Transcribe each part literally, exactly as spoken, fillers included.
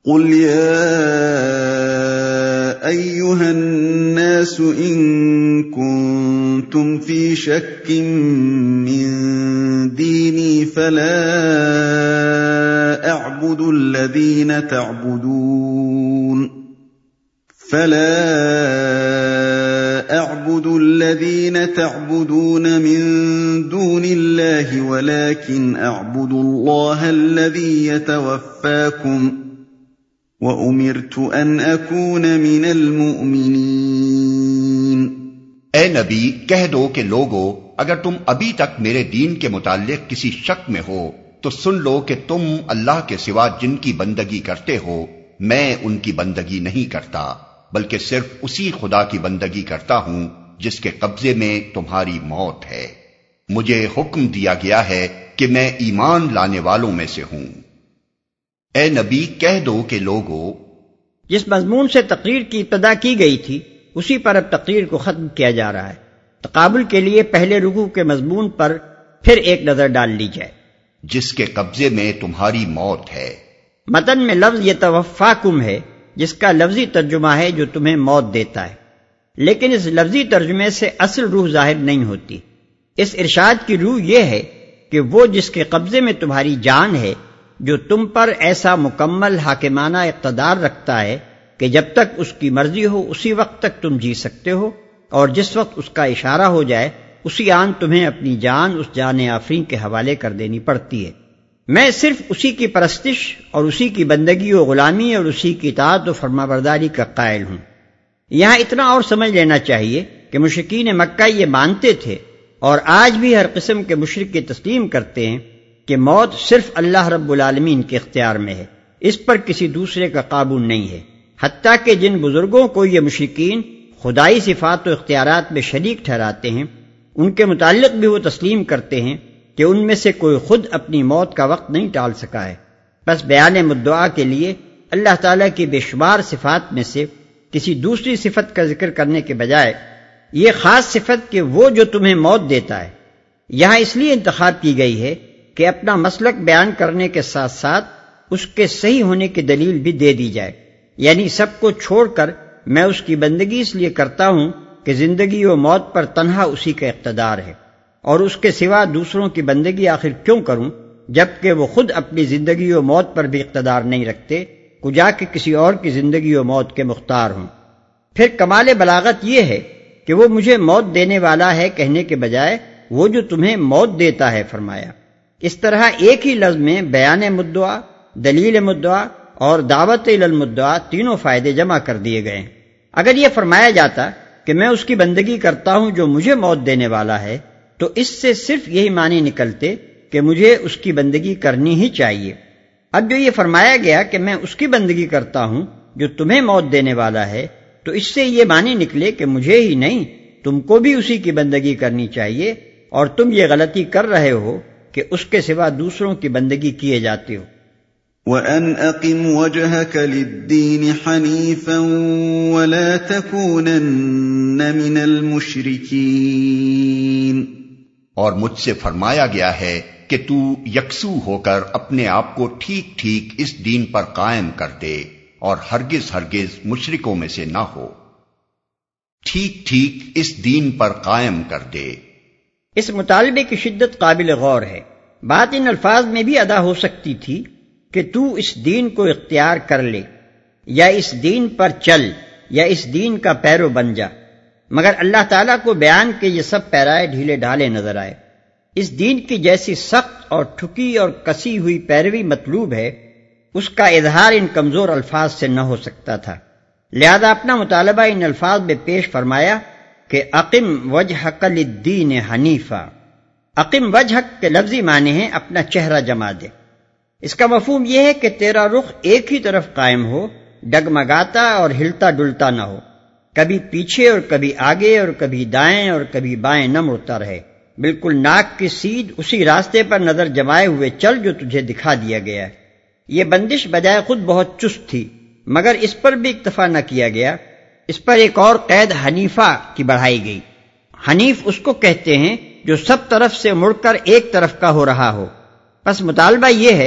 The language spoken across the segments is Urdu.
قل يا أيها الناس إن كنتم في شك من ديني فلا أعبد الذين تعبدون فلا أعبد الذين تعبدون من دون الله ولكن أعبد الله الذي يتوفاكم وَأُمِرْتُ أَنْ أَكُونَ مِنَ الْمُؤْمِنِينَ۔ اے نبی کہہ دو کہ لوگو اگر تم ابھی تک میرے دین کے متعلق کسی شک میں ہو تو سن لو کہ تم اللہ کے سوا جن کی بندگی کرتے ہو میں ان کی بندگی نہیں کرتا، بلکہ صرف اسی خدا کی بندگی کرتا ہوں جس کے قبضے میں تمہاری موت ہے۔ مجھے حکم دیا گیا ہے کہ میں ایمان لانے والوں میں سے ہوں۔ اے نبی کہہ دو کہ لوگو، جس مضمون سے تقریر کی ابتدا کی گئی تھی اسی پر اب تقریر کو ختم کیا جا رہا ہے۔ تقابل کے لیے پہلے رکوع کے مضمون پر پھر ایک نظر ڈال لی جائے۔ جس کے قبضے میں تمہاری موت ہے۔ متن میں لفظ یتوفاکم ہے جس کا لفظی ترجمہ ہے جو تمہیں موت دیتا ہے، لیکن اس لفظی ترجمے سے اصل روح ظاہر نہیں ہوتی۔ اس ارشاد کی روح یہ ہے کہ وہ جس کے قبضے میں تمہاری جان ہے، جو تم پر ایسا مکمل حاکمانہ اقتدار رکھتا ہے کہ جب تک اس کی مرضی ہو اسی وقت تک تم جی سکتے ہو، اور جس وقت اس کا اشارہ ہو جائے اسی آن تمہیں اپنی جان اس جان آفرین کے حوالے کر دینی پڑتی ہے۔ میں صرف اسی کی پرستش اور اسی کی بندگی و غلامی اور اسی کی اطاعت و فرمانبرداری کا قائل ہوں۔ یہاں اتنا اور سمجھ لینا چاہیے کہ مشرکین مکہ یہ مانتے تھے اور آج بھی ہر قسم کے مشرک یہ تسلیم کرتے ہیں کہ موت صرف اللہ رب العالمین کے اختیار میں ہے، اس پر کسی دوسرے کا قابو نہیں ہے۔ حتیٰ کہ جن بزرگوں کو یہ مشرکین خدائی صفات و اختیارات میں شریک ٹھہراتے ہیں ان کے متعلق بھی وہ تسلیم کرتے ہیں کہ ان میں سے کوئی خود اپنی موت کا وقت نہیں ٹال سکا ہے۔ بس بیان مدعا کے لیے اللہ تعالیٰ کی بے شمار صفات میں سے کسی دوسری صفت کا ذکر کرنے کے بجائے یہ خاص صفت کہ وہ جو تمہیں موت دیتا ہے یہاں اس لیے انتخاب کی گئی ہے کہ اپنا مسلک بیان کرنے کے ساتھ ساتھ اس کے صحیح ہونے کی دلیل بھی دے دی جائے، یعنی سب کو چھوڑ کر میں اس کی بندگی اس لیے کرتا ہوں کہ زندگی و موت پر تنہا اسی کا اقتدار ہے، اور اس کے سوا دوسروں کی بندگی آخر کیوں کروں جبکہ وہ خود اپنی زندگی و موت پر بھی اقتدار نہیں رکھتے، کجا کہ کسی اور کی زندگی و موت کے مختار ہوں۔ پھر کمال بلاغت یہ ہے کہ وہ مجھے موت دینے والا ہے کہنے کے بجائے وہ جو تمہیں موت دیتا ہے فرمایا۔ اس طرح ایک ہی لفظ میں بیان مدعا، دلیل مدعا اور دعوت الی المدعا تینوں فائدے جمع کر دیے گئے۔ اگر یہ فرمایا جاتا کہ میں اس کی بندگی کرتا ہوں جو مجھے موت دینے والا ہے تو اس سے صرف یہی معنی نکلتے کہ مجھے اس کی بندگی کرنی ہی چاہیے۔ اب جو یہ فرمایا گیا کہ میں اس کی بندگی کرتا ہوں جو تمہیں موت دینے والا ہے تو اس سے یہ معنی نکلے کہ مجھے ہی نہیں تم کو بھی اسی کی بندگی کرنی چاہیے، اور تم یہ غلطی کر رہے ہو کہ اس کے سوا دوسروں کی بندگی کیے جاتے ہو۔ وَأَنْ أَقِمْ وَجْهَكَ لِلدِّينِ حَنِيفًا وَلَا تَكُونَنَّ مِنَ الْمُشْرِكِينَ، اور مجھ سے فرمایا گیا ہے کہ تو یکسو ہو کر اپنے آپ کو ٹھیک ٹھیک اس دین پر قائم کر دے اور ہرگز ہرگز مشرکوں میں سے نہ ہو۔ ٹھیک ٹھیک اس دین پر قائم کر دے۔ اس مطالبے کی شدت قابل غور ہے۔ بات ان الفاظ میں بھی ادا ہو سکتی تھی کہ تو اس دین کو اختیار کر لے، یا اس دین پر چل، یا اس دین کا پیرو بن جا، مگر اللہ تعالیٰ کو بیان کے یہ سب پیرائے ڈھیلے ڈھالے نظر آئے۔ اس دین کی جیسی سخت اور ٹھکی اور کسی ہوئی پیروی مطلوب ہے اس کا اظہار ان کمزور الفاظ سے نہ ہو سکتا تھا، لہذا اپنا مطالبہ ان الفاظ میں پیش فرمایا کہ اقم وجہک للدین حنیفا۔ اقم وجہک کے لفظی معنی ہیں اپنا چہرہ جما دے۔ اس کا مفہوم یہ ہے کہ تیرا رخ ایک ہی طرف قائم ہو، ڈگمگاتا اور ہلتا ڈلتا نہ ہو، کبھی پیچھے اور کبھی آگے اور کبھی دائیں اور کبھی بائیں نہ مڑتا رہے، بالکل ناک کی سیدھ اسی راستے پر نظر جمائے ہوئے چل جو تجھے دکھا دیا گیا ہے۔ یہ بندش بجائے خود بہت چست تھی، مگر اس پر بھی اکتفا نہ کیا گیا، اس پر ایک اور قید حنیفہ کی بڑھائی گئی۔ حنیف اس کو کہتے ہیں جو سب طرف سے مڑ کر ایک طرف کا ہو رہا ہو۔ پس مطالبہ یہ ہے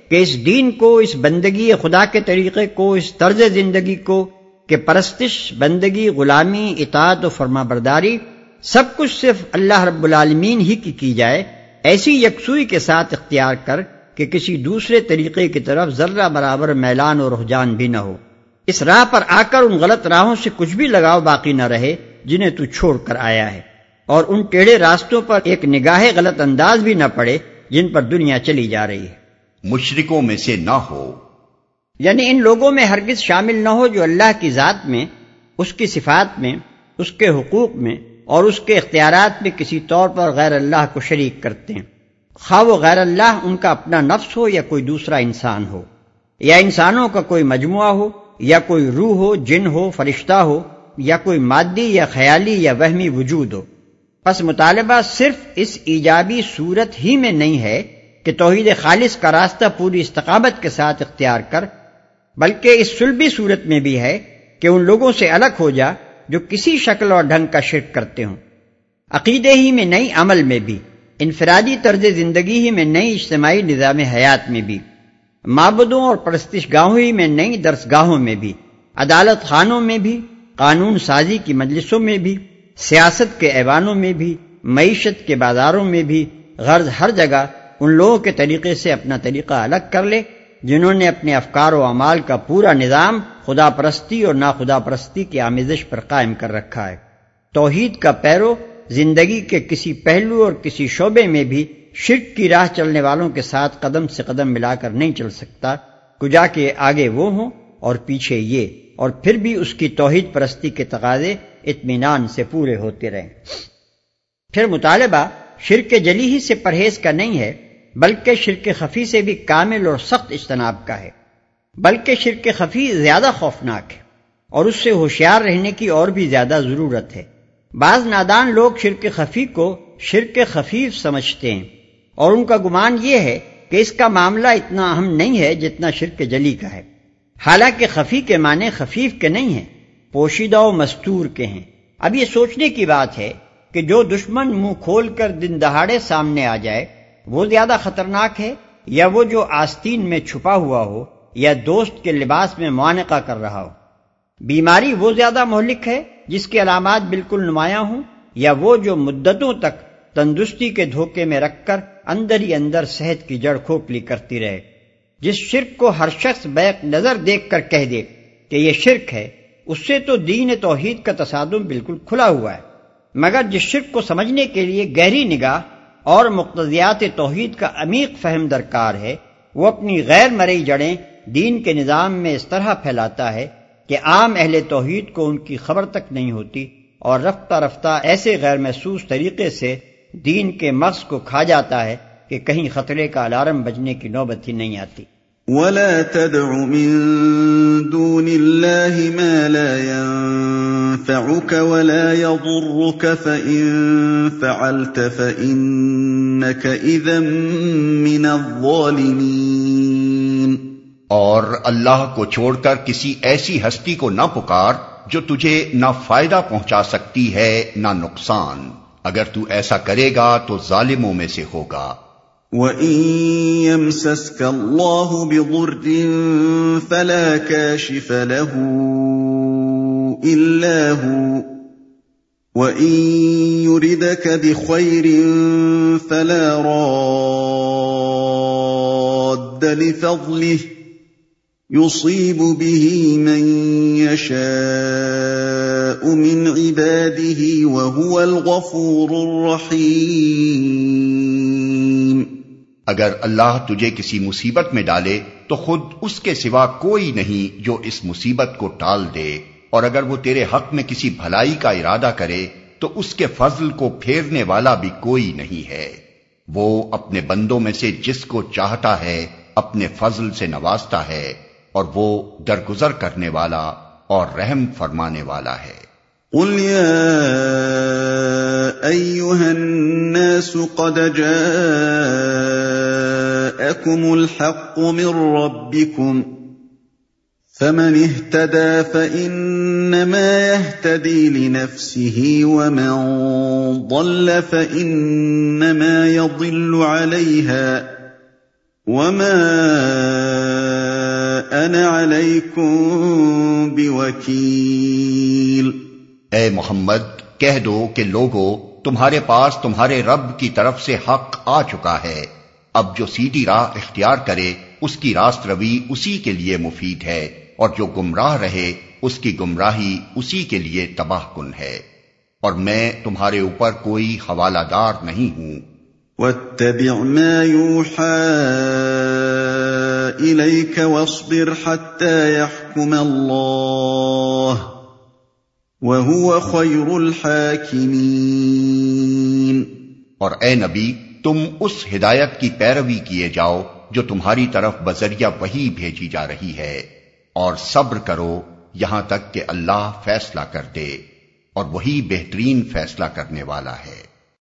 کہ اس دین کو، اس بندگی خدا کے طریقے کو، اس طرز زندگی کو کہ پرستش، بندگی، غلامی، اطاعت و فرما برداری سب کچھ صرف اللہ رب العالمین ہی کی کی جائے، ایسی یکسوئی کے ساتھ اختیار کر کہ کسی دوسرے طریقے کی طرف ذرہ برابر میلان اور رجحان بھی نہ ہو۔ اس راہ پر آ کر ان غلط راہوں سے کچھ بھی لگاؤ باقی نہ رہے جنہیں تو چھوڑ کر آیا ہے، اور ان ٹیڑھے راستوں پر ایک نگاہ غلط انداز بھی نہ پڑے جن پر دنیا چلی جا رہی ہے۔ مشرکوں میں سے نہ ہو، یعنی ان لوگوں میں ہرگز شامل نہ ہو جو اللہ کی ذات میں، اس کی صفات میں، اس کے حقوق میں اور اس کے اختیارات میں کسی طور پر غیر اللہ کو شریک کرتے ہیں، خواہ وہ غیر اللہ ان کا اپنا نفس ہو یا کوئی دوسرا انسان ہو، یا انسانوں کا کوئی مجموعہ ہو، یا کوئی روح ہو، جن ہو، فرشتہ ہو، یا کوئی مادی یا خیالی یا وہمی وجود ہو۔ پس مطالبہ صرف اس ایجابی صورت ہی میں نہیں ہے کہ توحید خالص کا راستہ پوری استقامت کے ساتھ اختیار کر، بلکہ اس سلبی صورت میں بھی ہے کہ ان لوگوں سے الگ ہو جا جو کسی شکل اور ڈھنگ کا شرک کرتے ہوں، عقیدے ہی میں نہیں، عمل میں بھی، انفرادی طرز زندگی ہی میں نہیں، اجتماعی نظام حیات میں بھی، معبدوں اور پرستش گاہوں ہی میں نہیں، درس گاہوں میں بھی، عدالت خانوں میں بھی، قانون سازی کی مجلسوں میں بھی، سیاست کے ایوانوں میں بھی، معیشت کے بازاروں میں بھی، غرض ہر جگہ ان لوگوں کے طریقے سے اپنا طریقہ الگ کر لے جنہوں نے اپنے افکار و اعمال کا پورا نظام خدا پرستی اور ناخدا پرستی کی آمیزش پر قائم کر رکھا ہے۔ توحید کا پیرو زندگی کے کسی پہلو اور کسی شعبے میں بھی شرک کی راہ چلنے والوں کے ساتھ قدم سے قدم ملا کر نہیں چل سکتا، کجا کہ آگے وہ ہوں اور پیچھے یہ، اور پھر بھی اس کی توحید پرستی کے تقاضے اطمینان سے پورے ہوتے رہیں۔ پھر مطالبہ شرک جلی ہی سے پرہیز کا نہیں ہے، بلکہ شرک خفی سے بھی کامل اور سخت اجتناب کا ہے، بلکہ شرک خفی زیادہ خوفناک ہے اور اس سے ہوشیار رہنے کی اور بھی زیادہ ضرورت ہے۔ بعض نادان لوگ شرک خفی کو شرک خفیف سمجھتے ہیں، اور ان کا گمان یہ ہے کہ اس کا معاملہ اتنا اہم نہیں ہے جتنا شرک جلی کا ہے، حالانکہ خفی کے معنی خفیف کے نہیں ہیں، پوشیدہ و مستور کے ہیں۔ اب یہ سوچنے کی بات ہے کہ جو دشمن منہ کھول کر دن دہاڑے سامنے آ جائے وہ زیادہ خطرناک ہے، یا وہ جو آستین میں چھپا ہوا ہو یا دوست کے لباس میں معانقہ کر رہا ہو؟ بیماری وہ زیادہ مہلک ہے جس کی علامات بالکل نمایاں ہوں، یا وہ جو مدتوں تک تندرستی کے دھوکے میں رکھ کر اندر ہی اندر صحت کی جڑ کھوکھلی کرتی رہے؟ جس شرک کو ہر شخص بیک نظر دیکھ کر کہہ دے کہ یہ شرک ہے، اس سے تو دین توحید کا تصادم بالکل کھلا ہوا ہے، مگر جس شرک کو سمجھنے کے لیے گہری نگاہ اور مقتضیات توحید کا عمیق فہم درکار ہے، وہ اپنی غیر مرئی جڑیں دین کے نظام میں اس طرح پھیلاتا ہے کہ عام اہل توحید کو ان کی خبر تک نہیں ہوتی، اور رفتہ رفتہ ایسے غیر محسوس طریقے سے دین کے مغز کو کھا جاتا ہے کہ کہیں خطرے کا الارم بجنے کی نوبت ہی نہیں آتی۔ وَلَا تَدْعُ مِن دُونِ اللَّهِ مَا لَا يَنفَعُكَ وَلَا يَضُرُّكَ فَإِن فَعَلْتَ فَإِنَّكَ إِذًا مِّنَ الظَّالِمِينَ۔ اور اللہ کو چھوڑ کر کسی ایسی ہستی کو نہ پکار جو تجھے نہ فائدہ پہنچا سکتی ہے نہ نقصان، اگر تو ایسا کرے گا تو ظالموں میں سے ہوگا۔ وَإِن يَمْسَسْكَ اللَّهُ بِضُرٍّ فَلَا كَاشِفَ لَهُ إِلَّا هُوَ وَإِن يُرِدْكَ بِخَيْرٍ فَلَا رَادَّ لِفَضْلِهِ يُصِيبُ بِهِ مَن يَشَاءُ مِنْ عِبَادِهِ وَهُوَ الْغَفُورُ الرَّحِيمُ۔ اگر اللہ تجھے کسی مصیبت میں ڈالے تو خود اس کے سوا کوئی نہیں جو اس مصیبت کو ٹال دے، اور اگر وہ تیرے حق میں کسی بھلائی کا ارادہ کرے تو اس کے فضل کو پھیرنے والا بھی کوئی نہیں ہے۔ وہ اپنے بندوں میں سے جس کو چاہتا ہے اپنے فضل سے نوازتا ہے، اور وہ درگزر کرنے والا اور رحم فرمانے والا ہے۔ قل يا أيها الناس قد جاءكم الحق من ربكم فمن اهتدى فإنما يهتدي لنفسه ومن ضل فإنما يضل عليها وما أنا عليكم بوكيل۔ اے محمد کہہ دو کہ لوگو تمہارے پاس تمہارے رب کی طرف سے حق آ چکا ہے، اب جو سیدھی راہ اختیار کرے اس کی راست روی اسی کے لیے مفید ہے، اور جو گمراہ رہے اس کی گمراہی اسی کے لیے تباہ کن ہے، اور میں تمہارے اوپر کوئی حوالہ دار نہیں ہوں۔ واتبع ما يوحى إليك واصبر حتى يحكم الله وهو خير الحاكمين۔ اور اے نبی تم اس ہدایت کی پیروی کیے جاؤ جو تمہاری طرف بذریعہ وحی بھیجی جا رہی ہے، اور صبر کرو یہاں تک کہ اللہ فیصلہ کر دے، اور وہی بہترین فیصلہ کرنے والا ہے۔